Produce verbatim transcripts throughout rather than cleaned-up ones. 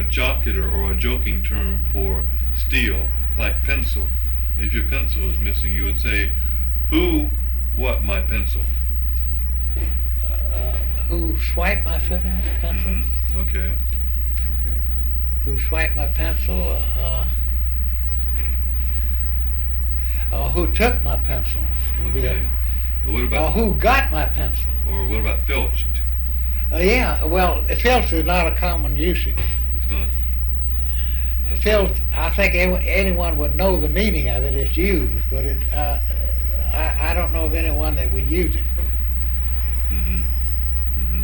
jocular or a joking term for steal, like pencil. If your pencil is missing, you would say, who, what, my pencil? Uh, who swiped my pencil? Mm-hmm. Okay. Okay. Who swiped my pencil? Uh, uh, who took my pencil? Okay. But what about? Uh, who got my pencil? Or what about filched? Uh, yeah. Well, filched is not a common usage. It's not. Filth, I think anyone would know the meaning of it. It's used, but it, uh, I, I don't know of anyone that would use it. Mm-hmm. Mm-hmm.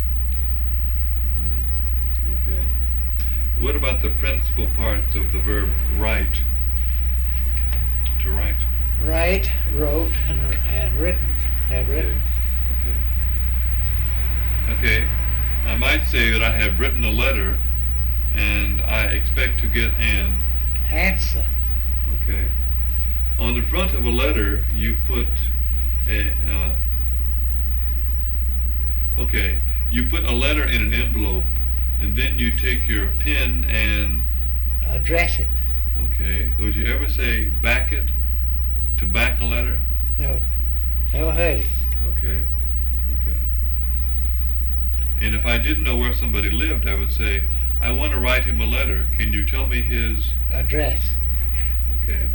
Mm-hmm. Okay. What about the principal parts of the verb write? To write. Write, wrote, and, and written. Have written. Okay. Okay. Okay. I might say that I have written a letter, and I expect to get an answer. Okay. On the front of a letter, you put a. Uh, okay. You put a letter in an envelope, and then you take your pen and address it. Okay. Would you ever say back it? To back a letter? No. Never heard it. Okay. Okay. And if I didn't know where somebody lived, I would say, I want to write him a letter. Can you tell me his address? Okay.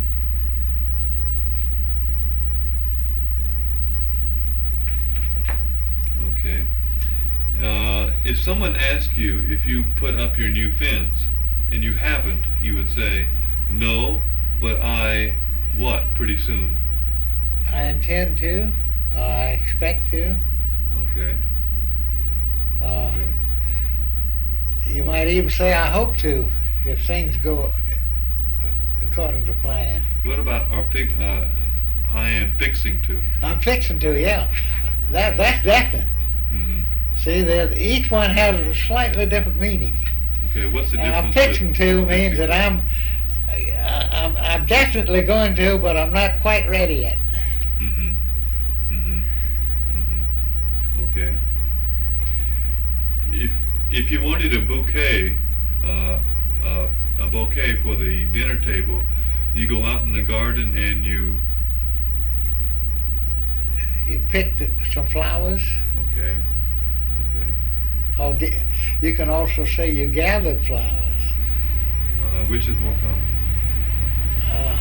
Okay. Uh, if someone asked you if you put up your new fence and you haven't, you would say, no, but I what pretty soon? I intend to. Uh, I expect to. Okay. Uh, okay. You might even say, I hope to, if things go according to plan. What about our fi- uh, I am fixing to? I'm fixing to, yeah. That That's definite. Mm-hmm. See, each one has a slightly different meaning. Okay, what's the and difference? I'm fixing to means that I'm, I, I'm, I'm definitely going to, but I'm not quite ready yet. Mm-hmm. Mm-hmm. Mm-hmm. Okay. If if you wanted a bouquet, uh, uh, a bouquet for the dinner table, you go out in the garden and you you pick the, some flowers. Okay. Okay. Or you can also say you gathered flowers. Uh, which is more common? Uh,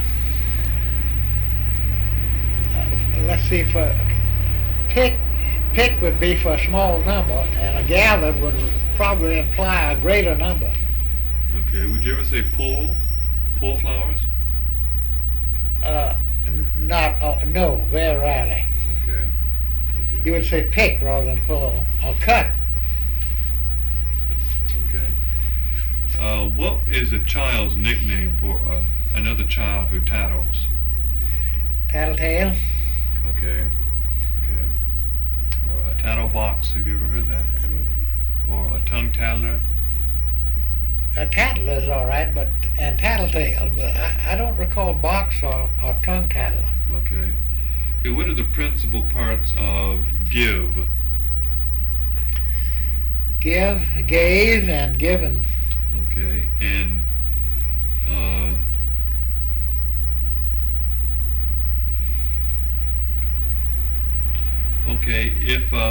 uh, let's see. For pick, pick would be for a small number, and a gathered would probably imply a greater number. Okay. Would you ever say pull, pull flowers? Uh, n- not. Uh, no, very rarely. Okay. Okay. You would say pick rather than pull, or cut. Okay. Uh, what is a child's nickname for uh, another child who tattles? Tattletale. Okay. Okay. Or a tattle box, have you ever heard that? Or a tongue tattler? A tattler is all right, but and tattletale, but I, I don't recall box or, or tongue tattler. Okay. Okay, what are the principal parts of give? Give, gave, and given. Okay, and uh, okay, if uh,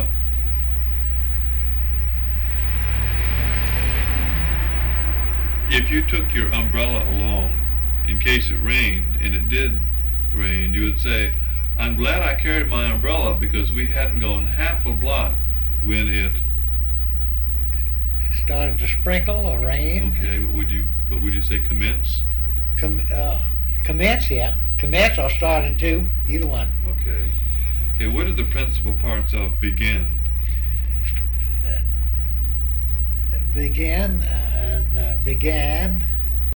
if you took your umbrella along in case it rained, and it did rain, you would say, I'm glad I carried my umbrella because we hadn't gone half a block when it started to sprinkle or rain. Okay, but would you but would you say commence? Com, uh, commence, yeah. Commence or started to, either one. Okay. Okay, what are the principal parts of begin? Uh, begin, uh, and, uh, began,